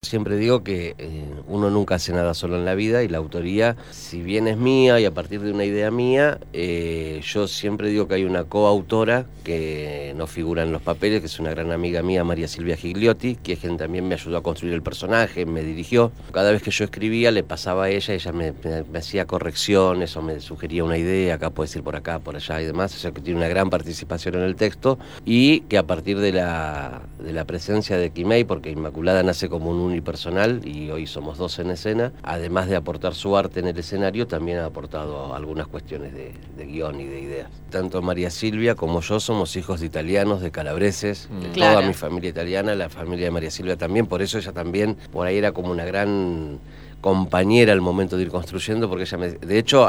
Siempre digo que uno nunca hace nada solo en la vida, y la autoría, si bien es mía y a partir de una idea mía, yo siempre digo que hay una coautora que no figura en los papeles, que es una gran amiga mía, María Silvia Gigliotti, que es quien también me ayudó a construir el personaje, me dirigió. Cada vez que yo escribía le pasaba a ella me hacía correcciones o me sugería una idea, acá puedes ir por acá, por allá y demás. O sea que tiene una gran participación en el texto, y que a partir de la presencia de Quimei, porque Inmaculada nace como un unipersonal y hoy somos dos en escena, además de aportar su arte en el escenario, también ha aportado algunas cuestiones de guión y de ideas. Tanto María Silvia como yo somos hijos de italianos, de calabreses, de toda mi familia italiana, la familia de María Silvia también, por eso ella también por ahí era como una gran compañera al momento de ir construyendo, porque ella de hecho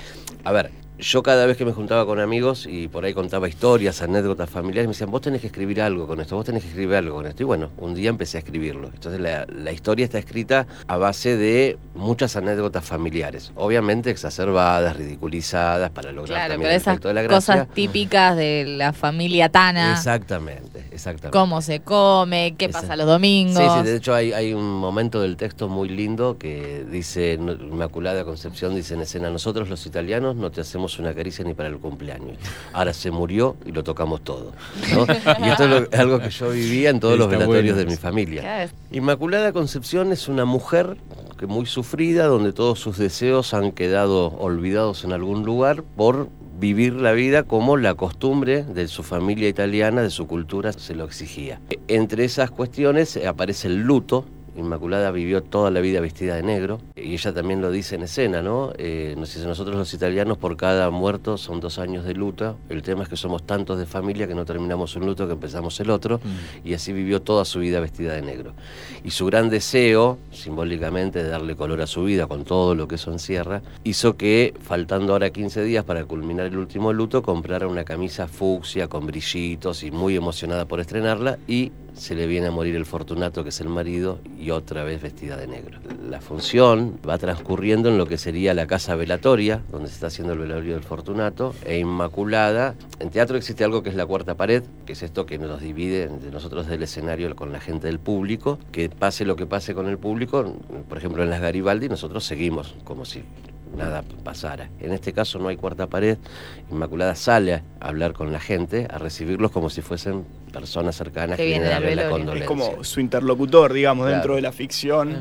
yo cada vez que me juntaba con amigos y por ahí contaba historias, anécdotas familiares, me decían, vos tenés que escribir algo con esto, vos tenés que escribir algo con esto. Y bueno, un día empecé a escribirlo. Entonces la historia está escrita a base de muchas anécdotas familiares, obviamente exacerbadas, ridiculizadas, para lograr también el efecto de la gracia. Cosas típicas de la familia Tana. Exactamente. Cómo se come, qué pasa los domingos. Sí, de hecho hay un momento del texto muy lindo que dice, Inmaculada Concepción dice en escena, nosotros los italianos no te hacemos una caricia ni para el cumpleaños. Ahora se murió y lo tocamos todo, ¿no? Y esto es algo que yo vivía en todos los velatorios de mi familia. Inmaculada Concepción es una mujer que muy sufrida, donde todos sus deseos han quedado olvidados en algún lugar por vivir la vida como la costumbre de su familia italiana, de su cultura, se lo exigía. Entre esas cuestiones aparece el luto. Inmaculada vivió toda la vida vestida de negro, y ella también lo dice en escena, ¿no? Nos dice, nosotros los italianos por cada muerto son 2 años de luto, el tema es que somos tantos de familia que no terminamos un luto que empezamos el otro, y así vivió toda su vida vestida de negro. Y su gran deseo, simbólicamente, de darle color a su vida con todo lo que eso encierra, hizo que, faltando ahora 15 días para culminar el último luto, comprara una camisa fucsia con brillitos y muy emocionada por estrenarla, y se le viene a morir el Fortunato, que es el marido, y otra vez vestida de negro. La función va transcurriendo en lo que sería la casa velatoria, donde se está haciendo el velorio del Fortunato, e Inmaculada. En teatro existe algo que es la cuarta pared, que es esto que nos divide entre nosotros del escenario con la gente del público, que pase lo que pase con el público. Por ejemplo, en las Garibaldi nosotros seguimos como si nada pasara. En este caso no hay cuarta pared. Inmaculada sale a hablar con la gente, a recibirlos como si fuesen personas cercanas que vienen a darle la condolencia. Es como su interlocutor, digamos, dentro de la ficción.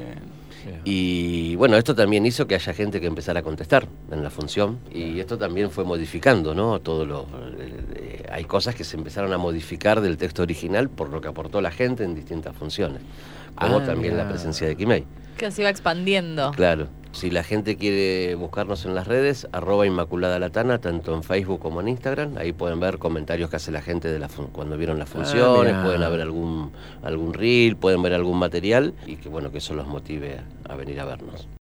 Y bueno, esto también hizo que haya gente que empezara a contestar en la función, y esto también fue modificando, ¿no? Hay cosas que se empezaron a modificar del texto original por lo que aportó la gente en distintas funciones, como también la presencia de Quimei. Que se iba expandiendo. Claro. Si la gente quiere buscarnos en las redes, @Inmaculada Latana, tanto en Facebook como en Instagram, ahí pueden ver comentarios que hace la gente de cuando vieron las funciones, pueden ver algún reel, pueden ver algún material, y que bueno, que eso los motive a venir a vernos.